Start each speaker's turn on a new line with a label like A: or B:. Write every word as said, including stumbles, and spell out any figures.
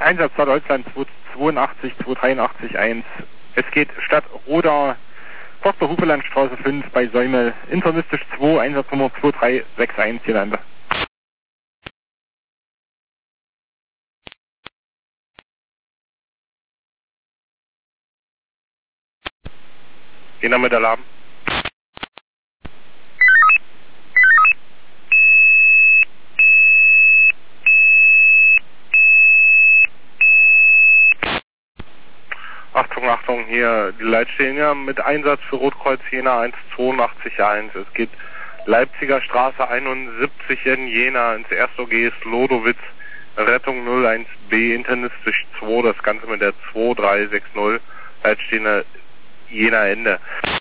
A: Einsatz Stadt Deutschland zweiundachtzig zweihundertdreiundachtzig eins. Es geht Stadt Roda, Cottbus Hupelandstraße fünf bei Säumel, internistisch zwei, Einsatznummer zwei drei sechs eins, hier Lande. Jena mit Alarm. Achtung, Achtung, hier die Leitstelle mit Einsatz für Rotkreuz Jena eins zweiundachtzig eins. Es geht Leipziger Straße einundsiebzig in Jena, ins erste O G ist Lodowitz, Rettung null eins B, internistisch zwei, das Ganze mit der zwei drei sechs null, Leitstelle Jena Ende.